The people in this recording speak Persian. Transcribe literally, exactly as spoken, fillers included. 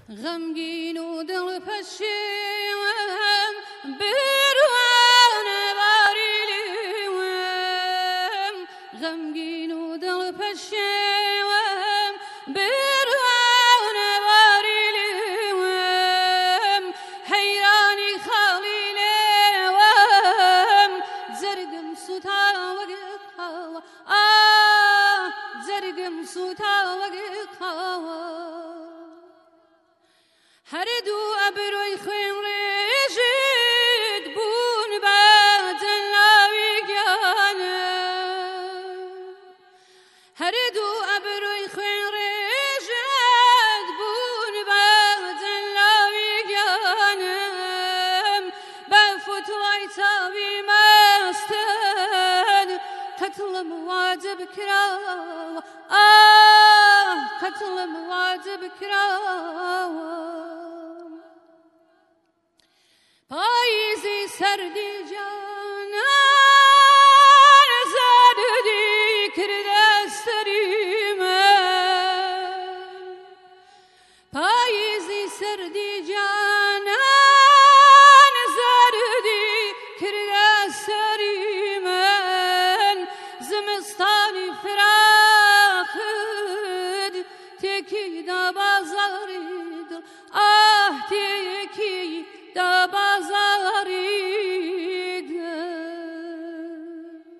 غمگین و دل پشیم بروانه باریلیم غمگین و دل پشیم بروانه باریلیم حیرانی خالیلیم زرگم سوتا وگقاوا آه زرگم سوتا وگقاوا هر دو ابروی خوین ریجید بون بعد لاوی گانه هر دو ابروی خوین ریجید بون بعد لاوی گانه با فتوای تاوی مستن قتلم واجب کراوا آه قتلم واجب کراوا پاییزی سردی جانان زدی کرده سریمه پاییزی سردی جانان زدی کرده سریمه زمستانی فراخد تکی دا بازاری دل آه تکی دا بازار